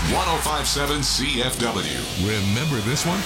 1057 CFW. Remember this one?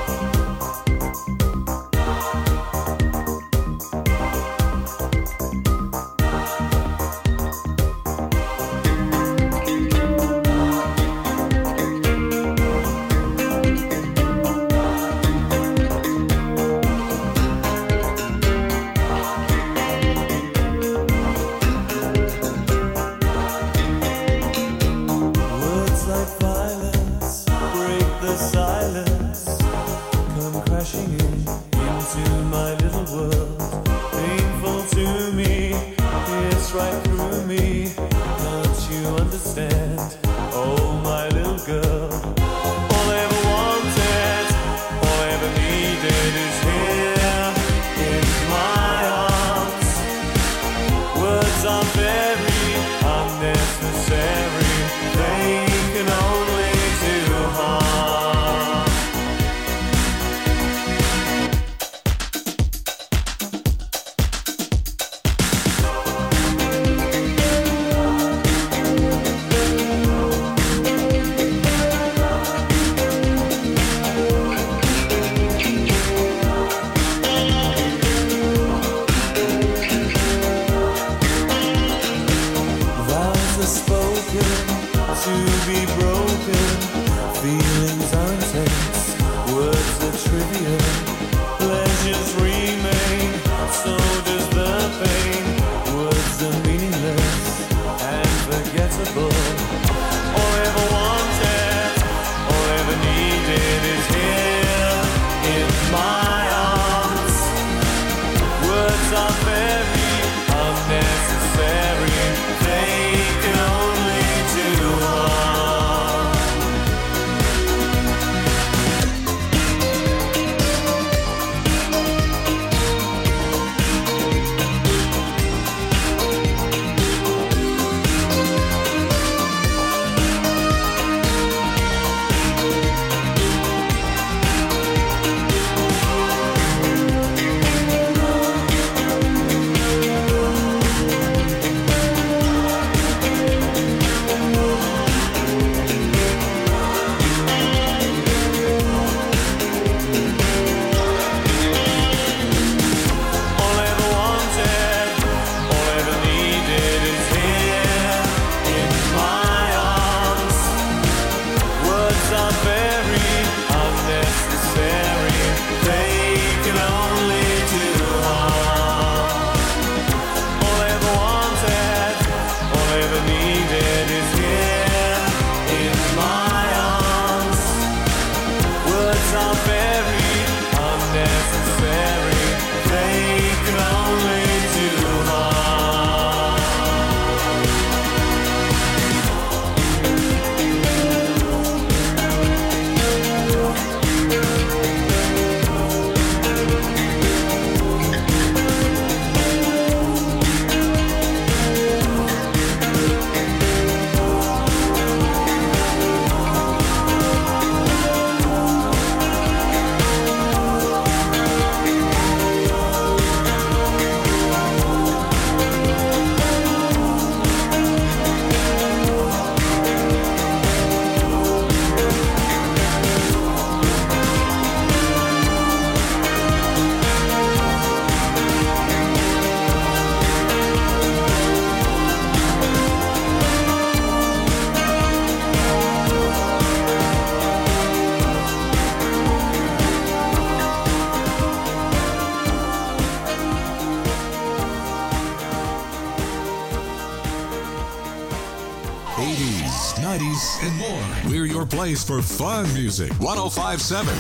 Place for fun music. 1057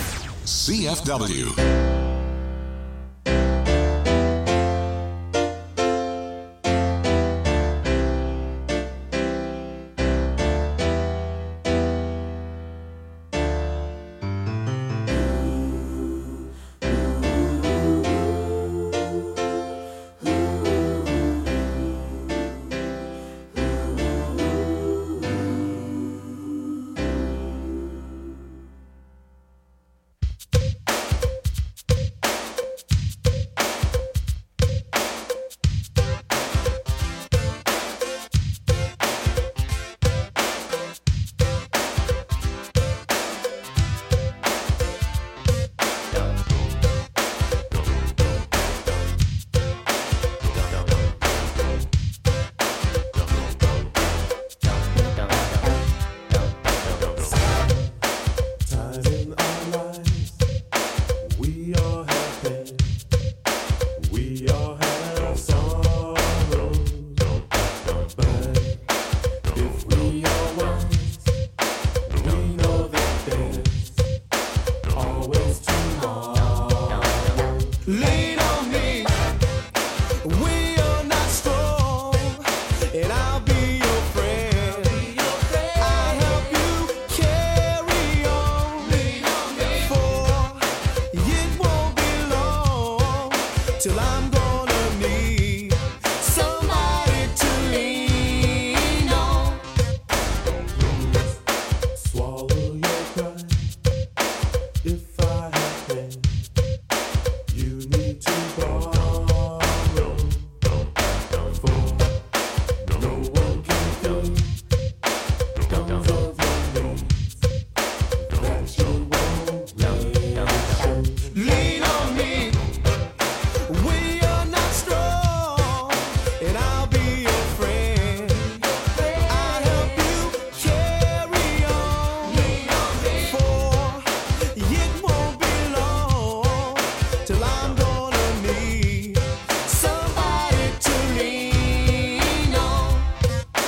CFW.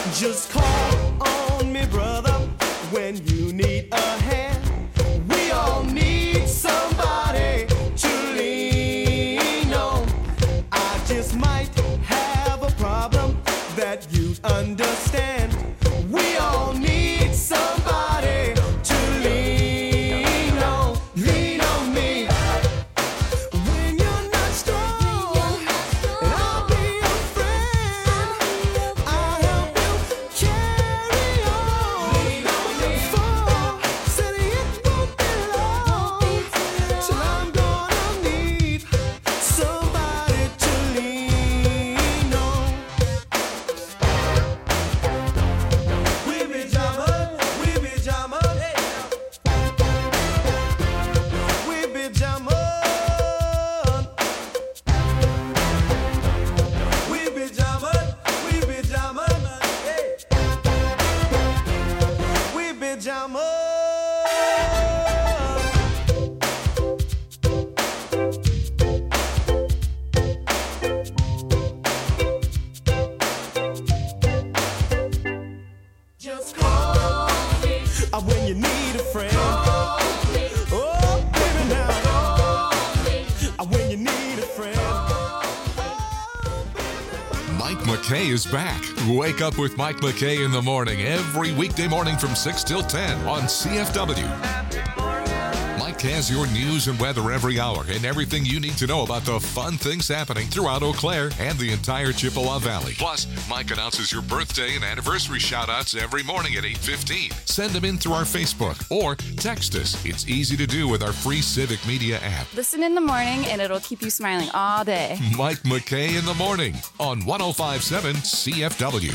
Just call on me, brother, when you need a hand. We all need somebody to lean on. I just might have a problem that you'd understand. We all need somebody to lean on. Lean on me when you're not strong, and I'll be your friend. I'll help you carry on. Lean on me. For said it won't be long till I'm gonna need somebody to lean on. We be jamming, we be jamming, we be jamming, we be jamming, we be jamming, we be jamming. Just call me when you need a friend. Call me. Oh, baby, now. Call me when you need a friend. Mike McKay is back. Wake up with Mike McKay in the morning every weekday morning from 6 till 10 on CFW. Mike has your news and weather every hour and everything you need to know about the fun things happening throughout Eau Claire and the entire Chippewa Valley. Plus, Mike announces your birthday and anniversary shout-outs every morning at 8:15. Send them in through our Facebook or text us. It's easy to do with our free Civic Media app. Listen in the morning and it'll keep you smiling all day. Mike McKay in the morning on 105.7 CFW.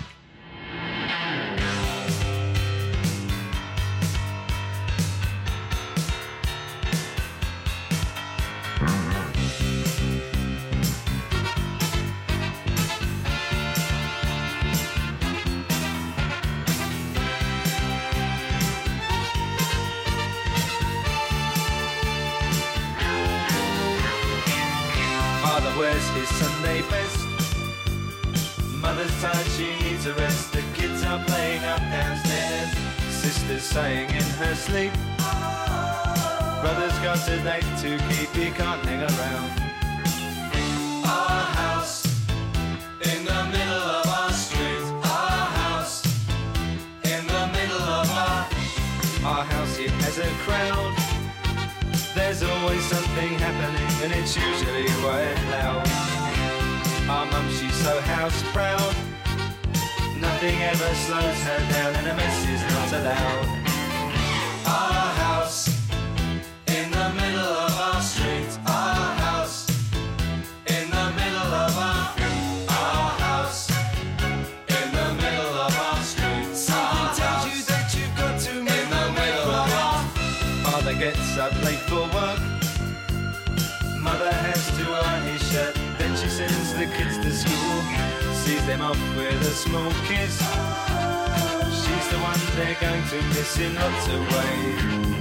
Father wears his Sunday best. Mother's tired, she needs a rest. The kids are playing up downstairs. Sister's sighing in her sleep. Brother's got a date to keep, he can't hang around. Our house in the middle of our street. Our house in the middle of our house, it has a crowd. There's always something happening and it's usually quite loud. Our mum, she's so house proud. Nothing ever slows her down and a mess is not allowed. Our house in the middle of our street. Our house in the middle of our house in the middle of our street. Something tells you that you've got to in the middle of our. Father gets up late for work. Mother has to iron his shirt. Then she sends the kids to school. Sees them off with a small kiss. She's the one they're going to miss in lots of ways.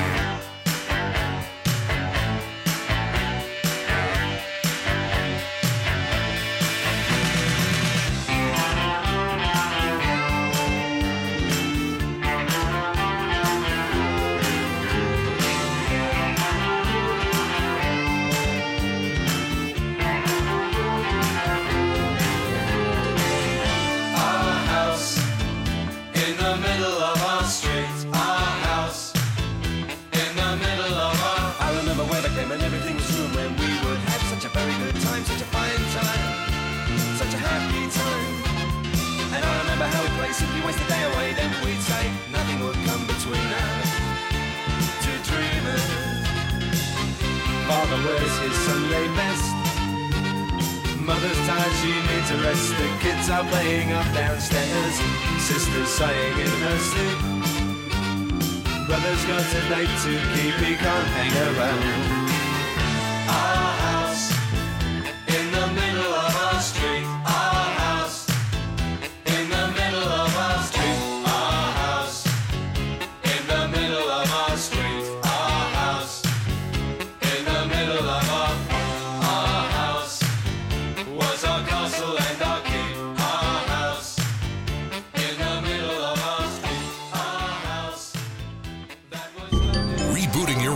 Simply waste the day away, then we'd say nothing would come between us. Two dreamers. Father wears his Sunday best. Mother's tired, she needs a rest. The kids are playing up downstairs. Sister's sighing in her sleep. Brother's got a date to keep, he can't hang around. Our house in the middle of our street. Our house in the middle of our street. Our house in the middle of our street. Our house in the middle of our house was our castle and our keep. Our house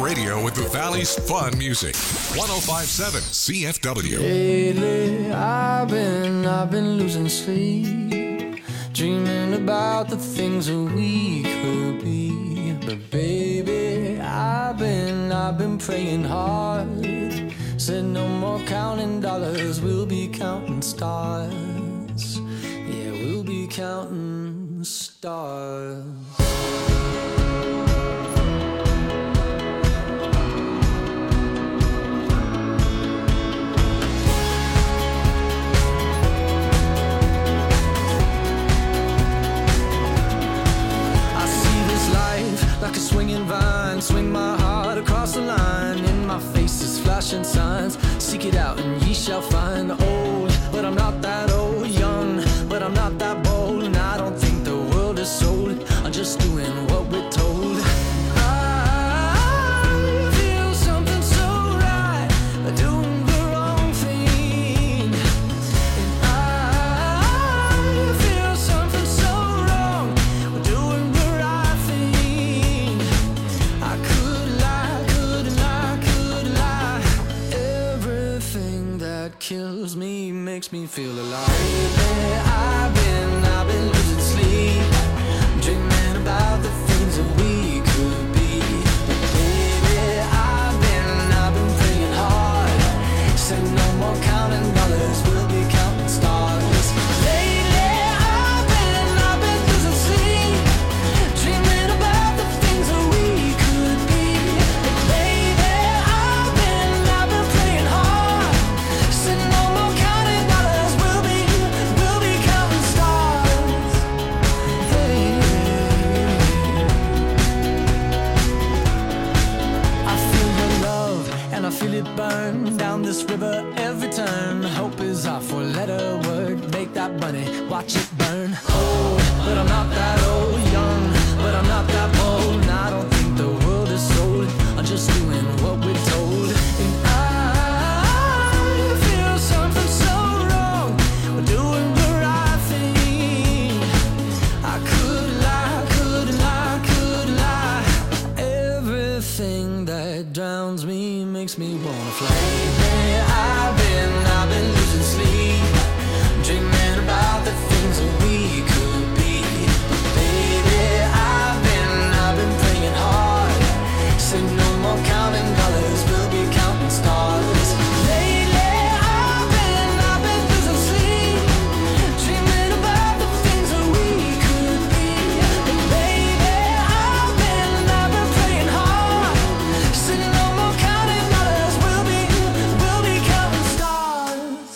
radio with the Valley's fun music. 105.7 CFW. Lately, I've been losing sleep, dreaming about the things that we could be. But baby, I've been praying hard. Said no more counting dollars, we'll be counting stars. Yeah, we'll be counting stars. Like a swinging vine, swing my heart across the line. In my face is flashing signs. Seek it out and ye shall find. Old, but I'm not that old. Young, but I'm not that bold. And I don't think the world is sold. I'm just doing what we're told. I feel something so right, doing the wrong thing. And I feel something so wrong, doing the right thing. I could lie, could lie. Everything that kills me makes me feel alive. Lately, I've been losing sleep, dreaming about the things that we could be. But baby, I've been praying hard. Said no more counting dollars, we'll be counting stars. Lately, I've been losing sleep, dreaming about the things that we could be. But baby, I've been praying hard. Said no more counting dollars, we'll be counting stars. Hey. I feel your love and I feel it burn down this river every turn. Hope is our four-letter word. Make that money, watch it burn. Old, but I'm not that old. Young, but I'm not that bold. And I don't think the world is sold. I'm just doing what we're told. And I feel something so wrong. We're doing the right thing. I could lie, could lie. Everything that drowns me makes me wanna fly. Lately, I've been losing sleep, dreaming about the things that we could be. But baby, I've been praying hard. Said no more counting dollars, we'll be counting stars. Lately, I've been losing sleep, dreaming about the things that we could be. But baby, I've been praying hard. Said no more counting dollars, we'll be counting stars.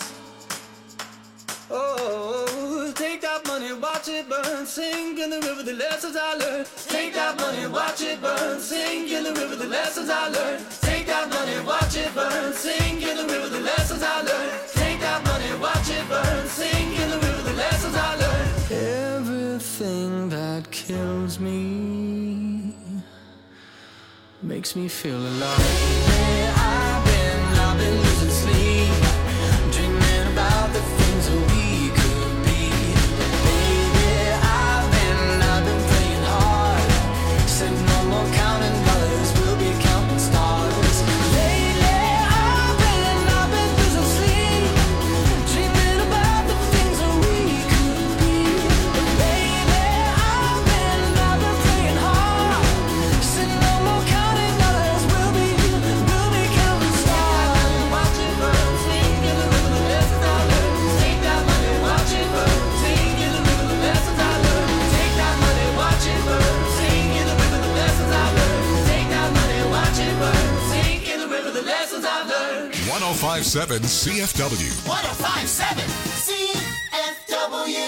Oh, take that money, watch it burn, sink in the river the lessons I learned. Take that money, watch it burn, sink in the river the lessons I learned. Take that money, watch it burn, sink in the river the lessons I learned. Take that money, watch it burn, sink in the river the lessons I learned. Everything that kills me makes me feel alive. Lately, I've been losing sleep, dreaming about the things that we could be. Baby, I've been praying hard. Said no more counting dollars, we'll be counting stars. Lately, I've been losing sleep, dreaming about the things that we could be. But baby, I've been praying hard. Said no more counting dollars, we'll be counting stars. Watch it burn, sing in the river the lessons I learned. Take that money, watch it burn, sing in the river the lessons I learned. Take that money, watch it burn, sing in the river the lessons I learned. Take that money, watch it burn, sing in the river the lessons I learned. 105.7 CFW. 105.7 CFW.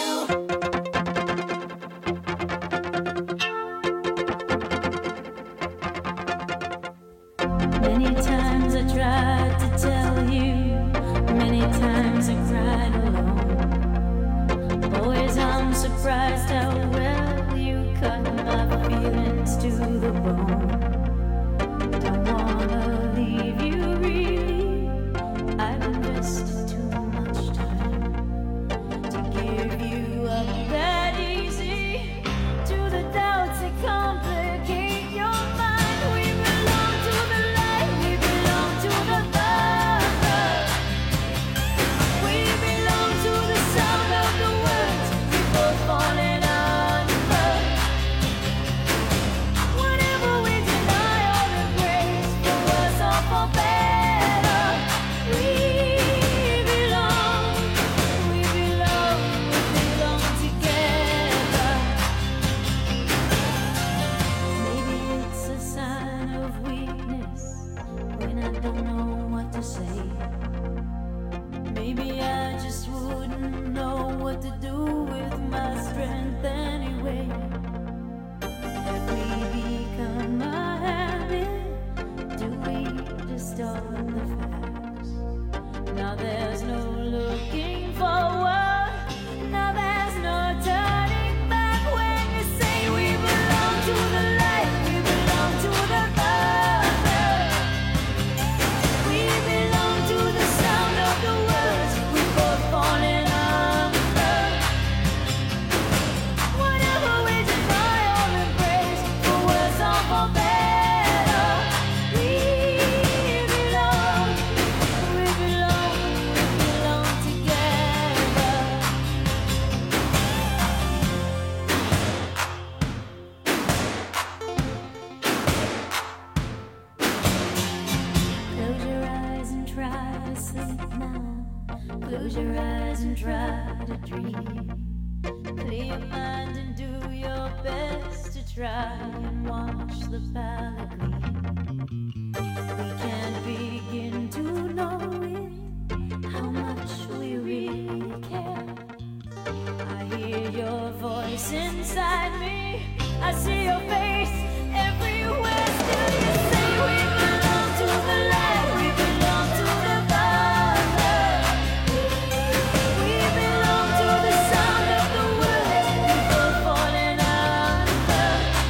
Many times I tried to tell you, many times I cried alone. Boys, I'm surprised how well you cut my feelings to the bone. Don't wanna leave you really, I've invested too much time to give you up that easy to the doubts that complicate your mind. We belong to the try and wash the palate clean. We can't begin to know it, how much we really care. I hear your voice inside me, I see your face everywhere. Still you say we belong to the light, we belong to the Father. We belong to the sound of the words before falling under.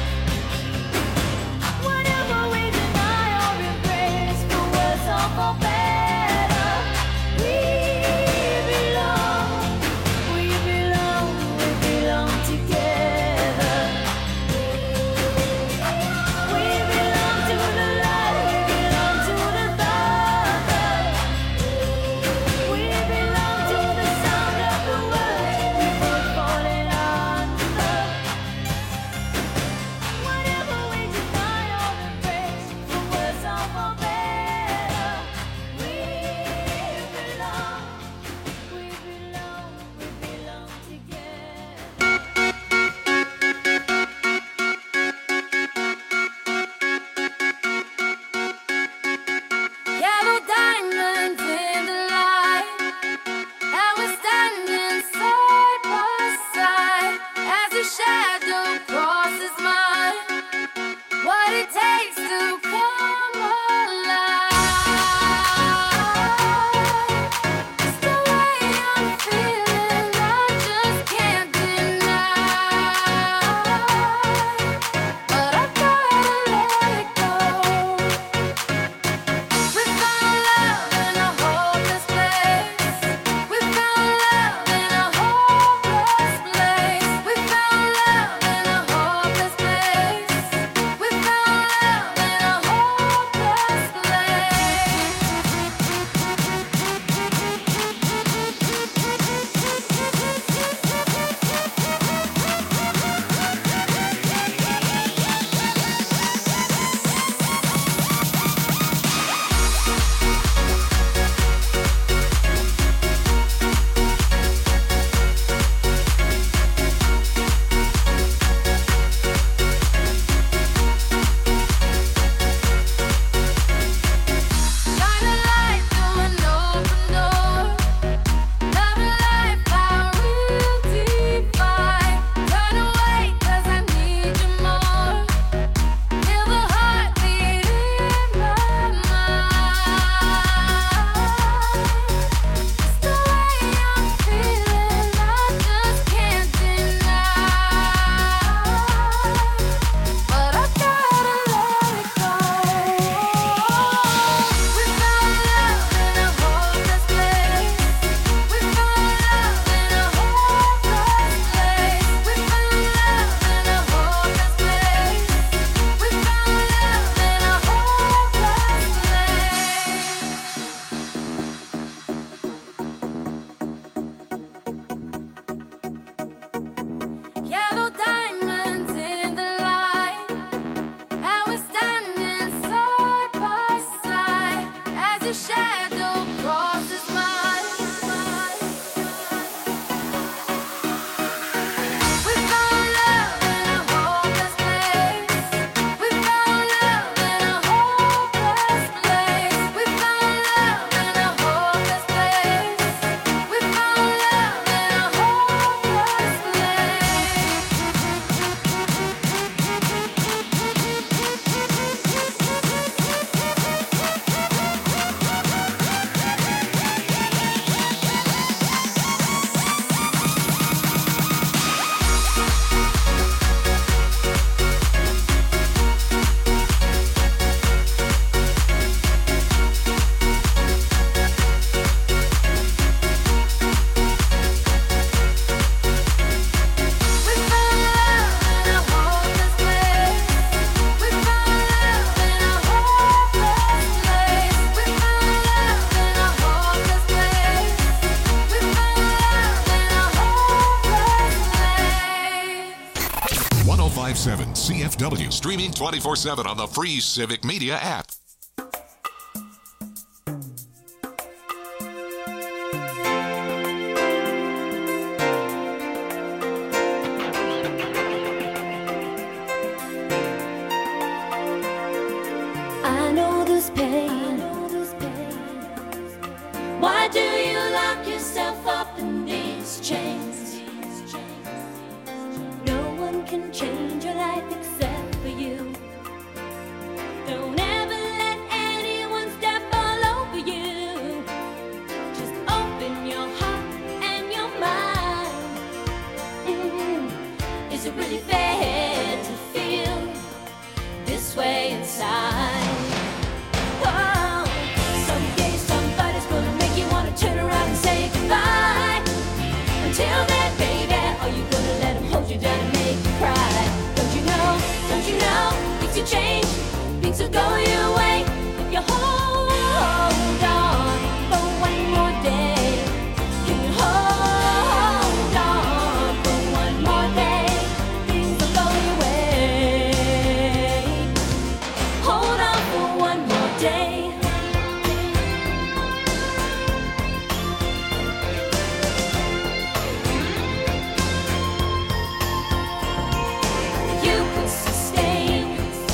Whatever we deny or embrace, for worse or for better, we belong together. We belong to the light, we belong to the Father. We belong to the sound of the words before falling under. Whatever we deny or embrace, for worse or for better, we belong together. Yellow diamonds in the light, and we're standing side by side as your shadow crosses mine. What it takes to come alive. It's the way I'm feeling, I just can't deny. But I've gotta let it go. We found love in a hopeless place. We found love in a hopeless place. We found love in a hopeless place. We found love in a hopeless shine a light through an open door. Love and life, our real divide. Turn away 'cause I need you more. Feel the heartbeat in my mind. It's the way I'm feeling, I just can't deny. But I gotta let it go. We found love in a hopeless place. We found love in a hopeless place. We found love in a hopeless place. We found love in a hopeless place. Yellow diamonds in the light, and we're standing side by side as your shadow crosses mine. We found love in a hopeless place. We found love in a hopeless place. We found love in a hopeless place. We found love in a hopeless CFW, streaming 24/7 on the free Civic Media app. yourself up in these chains. No one can change your life except for you. Don't ever let anyone step all over you. Just open your heart and your mind. Is it really fair to feel this way inside? Oh, someday somebody's gonna make you wanna turn around and say goodbye. Until then, baby, are you gonna let him hold you down and make you cry? Don't you know, things will change, things will go your way if you hold on for one more day. Can you hold on for one more day? Things will go your way. Hold on for one more day. You could sustain,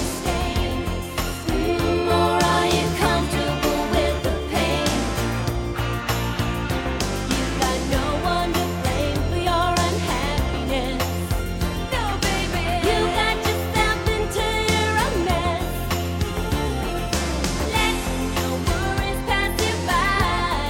or are you comfortable with the pain? You got no one to blame for your unhappiness. No, baby, you got yourself into a mess. Let no worries pass you by.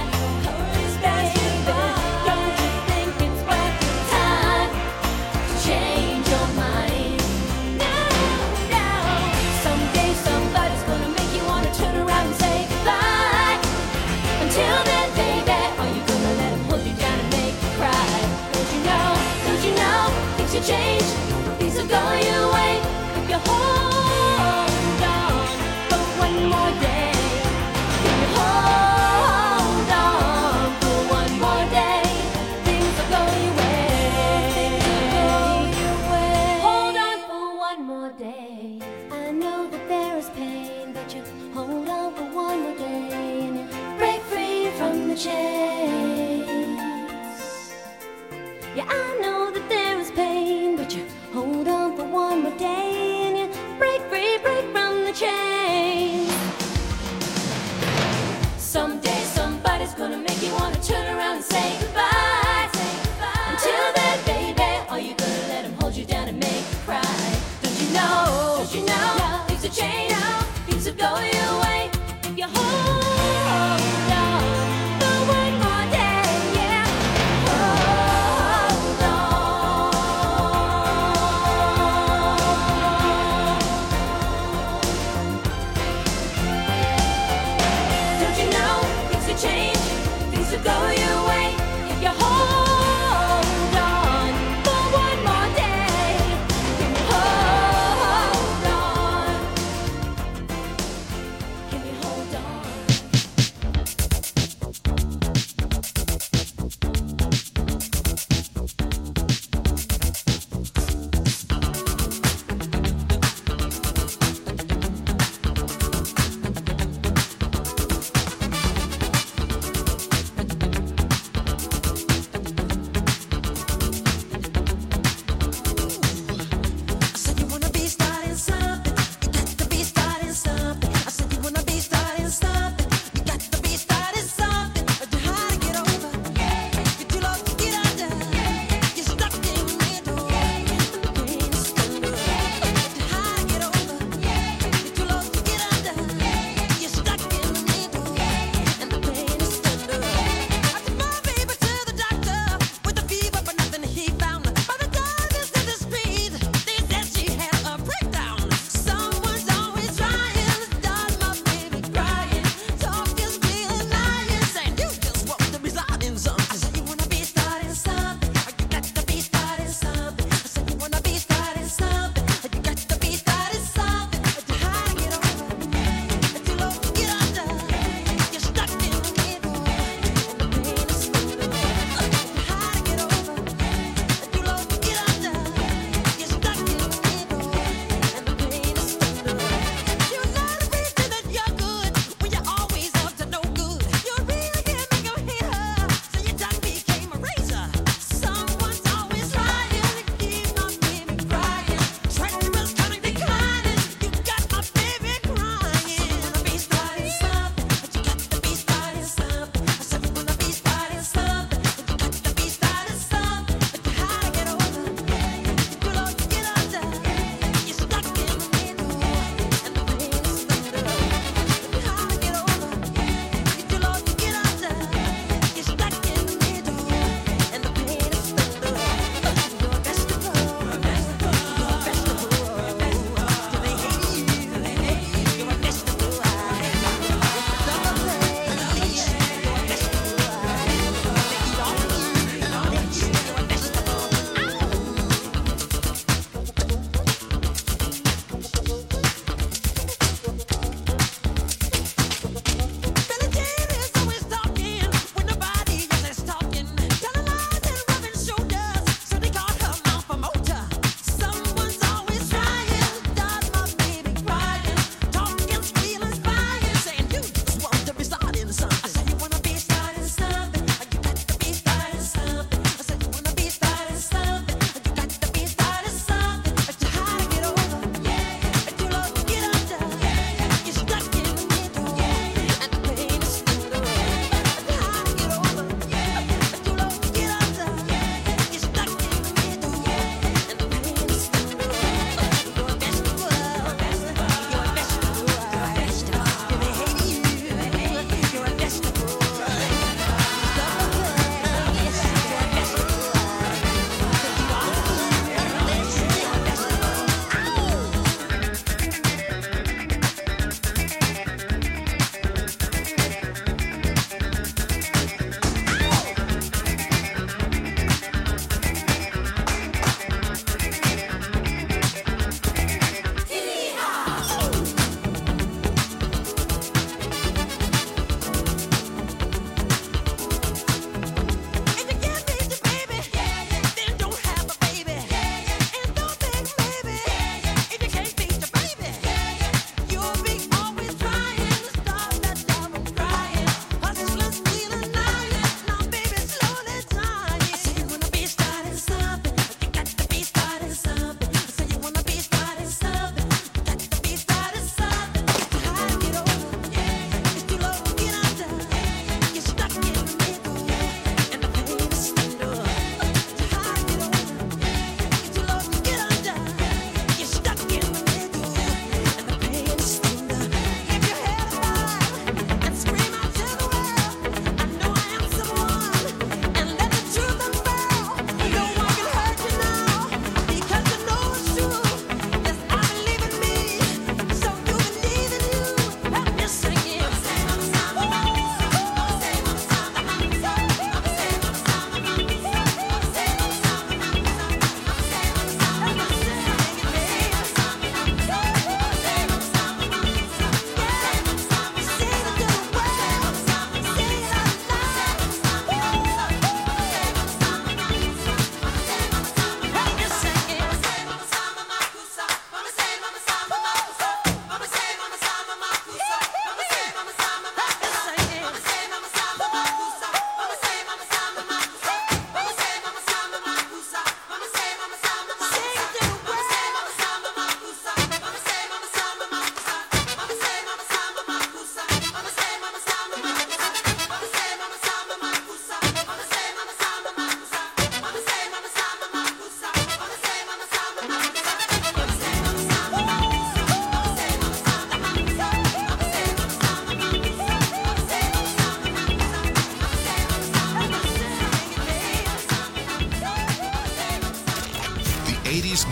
Don't you think it's worth your time to change your mind? No. Someday somebody's gonna make you wanna turn around and say goodbye. Until then, baby, are you gonna let him hold you down and make you cry? Don't you know, things will change, things will go your way if you hold on for one more day. If you hold on for one more day, things will go your way. Hold on for one more day. I know that there is pain, but you hold on for one more day and you break free from the chains. Yeah, I know that there is pain, but you hold on for one more day and you break free, break from the chains. Someday somebody's gonna make you wanna turn around and say goodbye. Until then, baby, are you gonna let him hold you down and make you cry? Don't you know, things will change, things will go your way if you hold on for one more day. Yeah, hold on.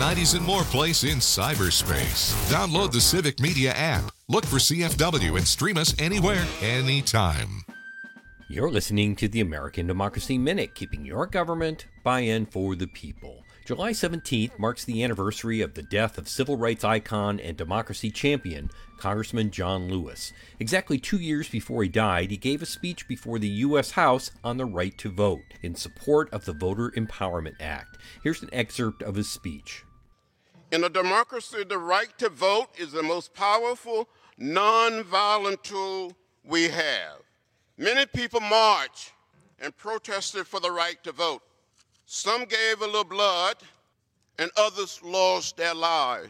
90s and more place in cyberspace. Download the Civic Media app. Look for CFW and stream us anywhere, anytime. You're listening to the American Democracy Minute, keeping your government buy-in for the people. July 17th marks the anniversary of the death of civil rights icon and democracy champion, Congressman John Lewis. Exactly 2 years before he died, he gave a speech before the U.S. House on the right to vote in support of the Voter Empowerment Act. Here's an excerpt of his speech. In a democracy, the right to vote is the most powerful, non-violent tool we have. Many people marched and protested for the right to vote. Some gave a little blood, and others lost their lives.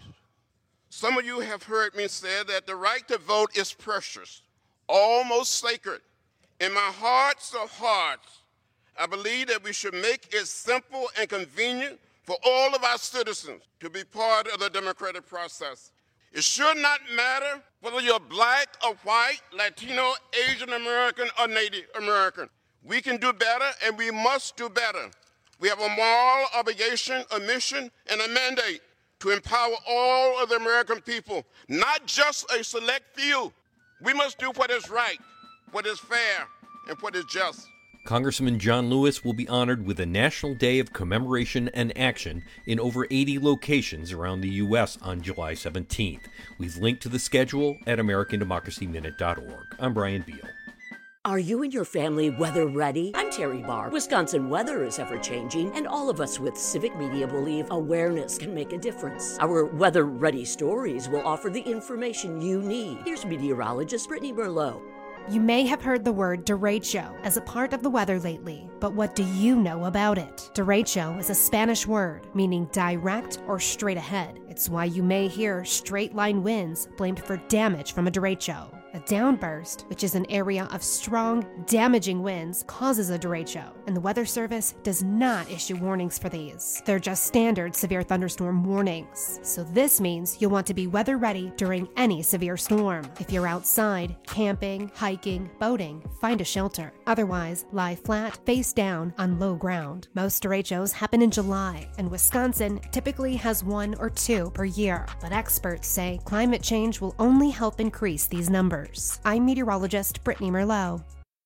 Some of you have heard me say that the right to vote is precious, almost sacred. In my hearts of hearts, I believe that we should make it simple and convenient for all of our citizens to be part of the democratic process. It should not matter whether you're black or white, Latino, Asian American, or Native American. We can do better, and we must do better. We have a moral obligation, a mission, and a mandate to empower all of the American people, not just a select few. We must do what is right, what is fair, and what is just. Congressman John Lewis will be honored with a National Day of Commemoration and Action in over 80 locations around the U.S. on July 17th. We've linked to the schedule at AmericanDemocracyMinute.org. I'm Brian Beal. Are you and your family weather ready? I'm Terry Barr. Wisconsin weather is ever-changing, and all of us with Civic Media believe awareness can make a difference. Our weather-ready stories will offer the information you need. Here's meteorologist Brittany Merlot. You may have heard the word derecho as a part of the weather lately, but what do you know about it? Derecho is a Spanish word meaning direct or straight ahead. It's why you may hear straight-line winds blamed for damage from a derecho. A downburst, which is an area of strong, damaging winds, causes a derecho, and the Weather Service does not issue warnings for these. They're just standard severe thunderstorm warnings. So this means you'll want to be weather ready during any severe storm. If you're outside, camping, hiking, boating, find a shelter. Otherwise, lie flat, face down, on low ground. Most derechos happen in July, and Wisconsin typically has 1 or 2 per year. But experts say climate change will only help increase these numbers. I'm meteorologist Brittany Merlot.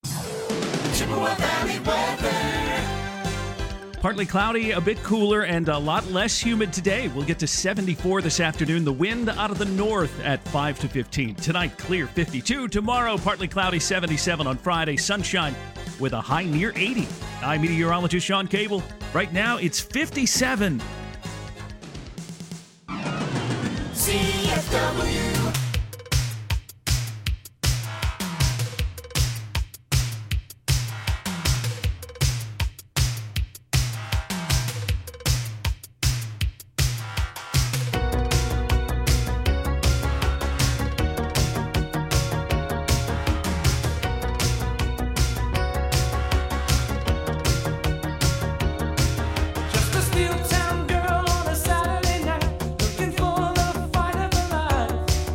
Chippewa Valley weather. Partly cloudy, a bit cooler, and a lot less humid today. We'll get to 74 this afternoon. The wind out of the north at 5 to 15. Tonight, clear 52. Tomorrow, partly cloudy, 77 on Friday. Sunshine with a high near 80. I'm meteorologist Sean Cable. Right now, it's 57. CFW. Just a steel town girl on a Saturday night, looking for the fight of her life.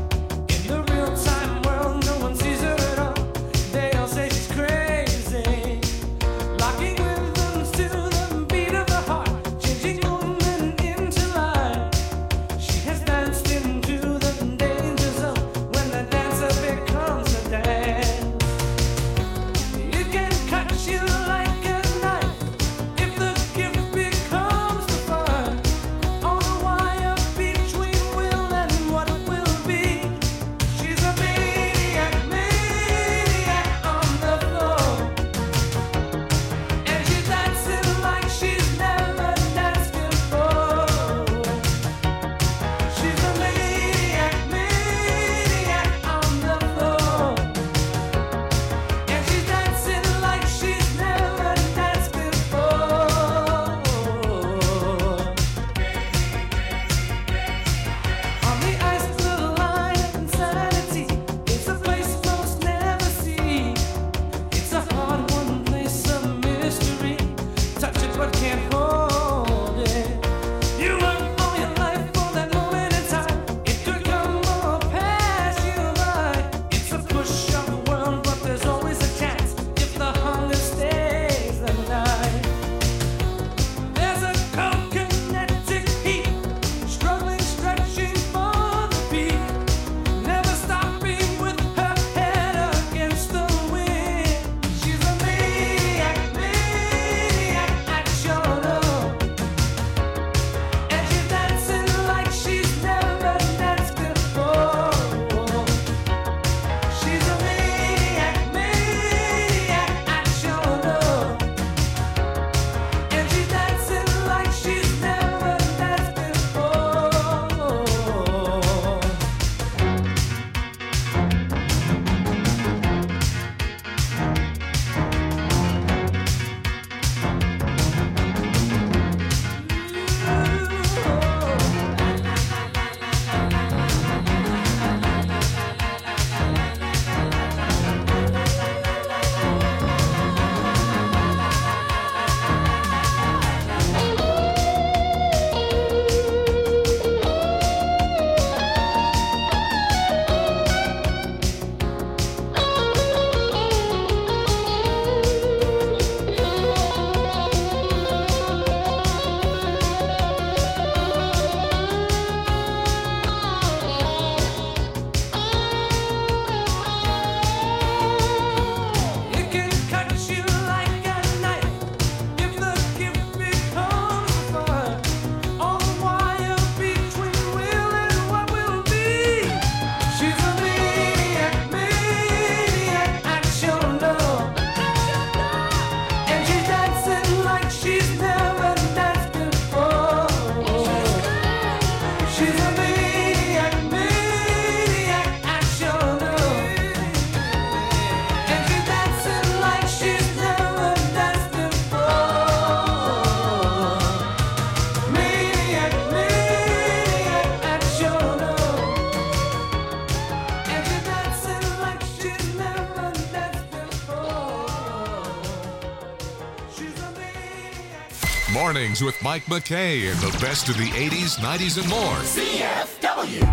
Mornings with Mike McKay and the best of the 80s, 90s, and more. CFW.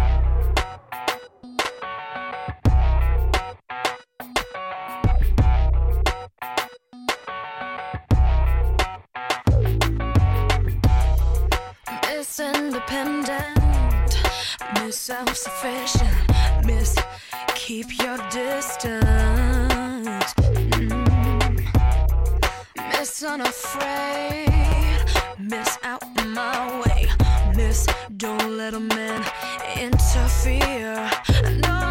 Miss Independent, Miss Self-Sufficient, Miss Keep Your Distance, Miss Unafraid, Miss Out My Way, Miss Don't Let a Man Interfere, no,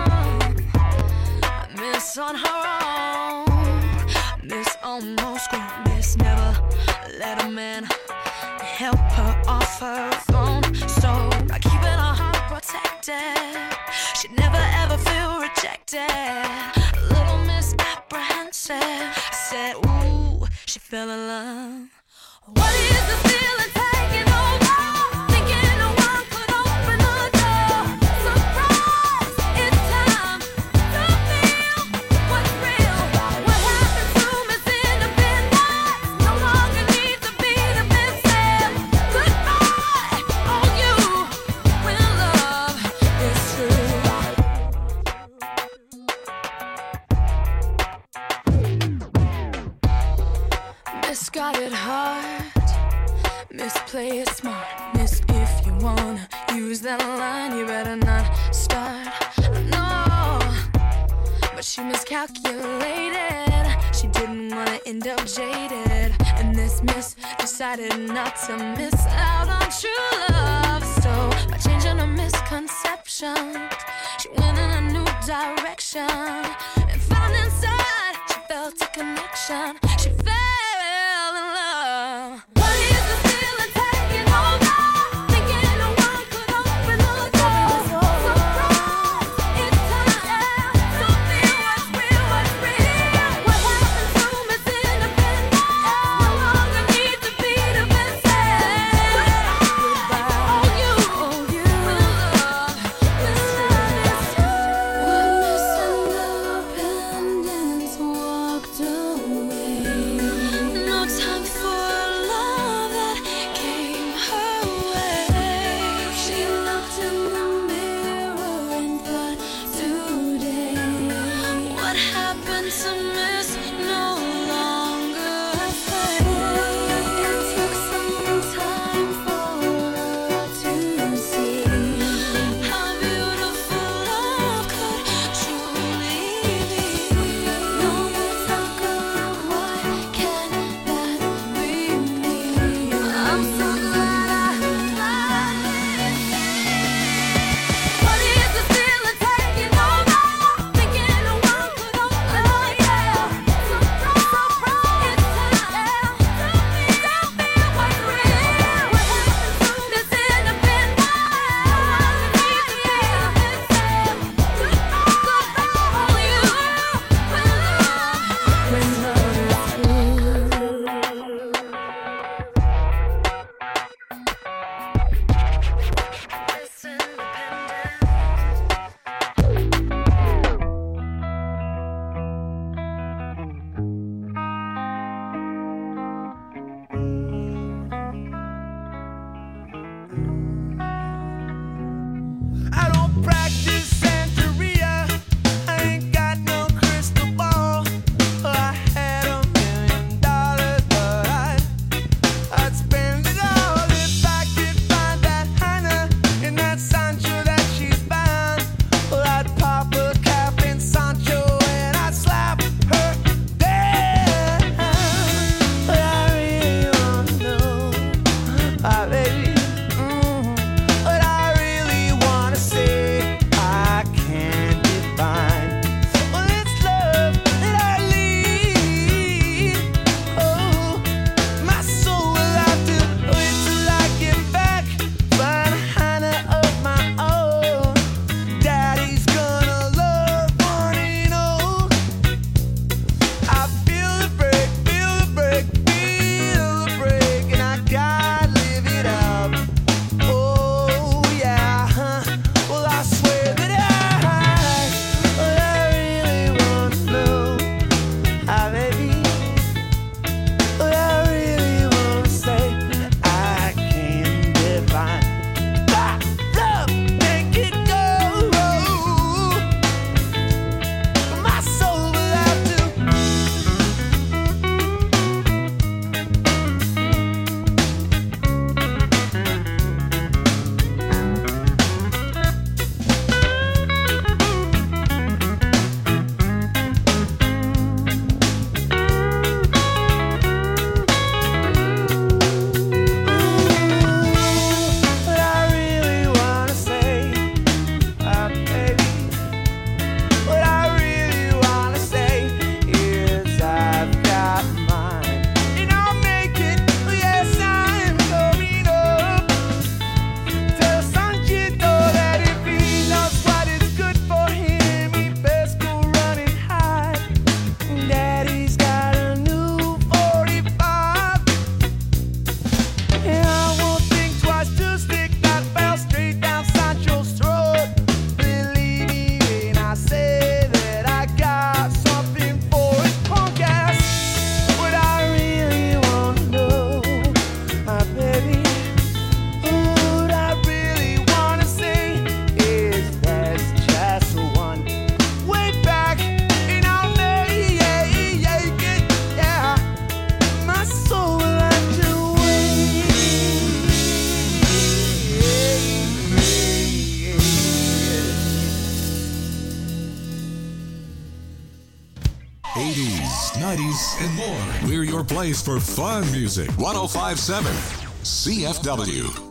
Miss On Her Own, Miss Almost Grown, Miss Never Let a Man help her off her phone. So by keeping her heart protected, she'd never ever feel rejected. Little Miss Apprehensive said, ooh, she fell in love. What is the feeling taking over? Thinking no one could open the door. Surprise, it's time to feel what's real. What happened to Miss Independence? No longer needs to be the missing. Goodbye, all you when love is true. Miss got it hard, Miss play it smart, Miss if you wanna use that line, you better not start, no. But she miscalculated, she didn't wanna end up jaded, and this miss decided not to miss out on true love. So by changing her misconceptions, she went in a new direction, and found inside she felt a connection. She fell in love. What is the feeling taking over? Thinking no one could open the door. Surprise, it's time to feel what's real, what's real. What happened to Miss Independence? No longer needs to be the missing. Goodbye, all you when love is true. When Miss Independence walked away, no time for love that came her way. She looked in the mirror and thought, today, what happened to Miss no longer afraid? It took some time for her to see how beautiful love could truly be. No more talk of why can't that be me? I'm so glad I found it. What is the feeling taking over? Thinking no one could open the door. Surprise, it's time to feel what's real. What happened to Miss Independence? Needs to be the missing. Goodbye, all you when love is I don't practice Santeria. I ain't got no crystal ball. I had $1 million, but I'd spend it all if I could find that Hannah in that Sancho that she's bound. Well, I'd pop a cap in Sancho and I'd slap her down. But I really wanna know, baby. But I really wanna say 90s, and more. We're your place for fun music. 105.7 CFW.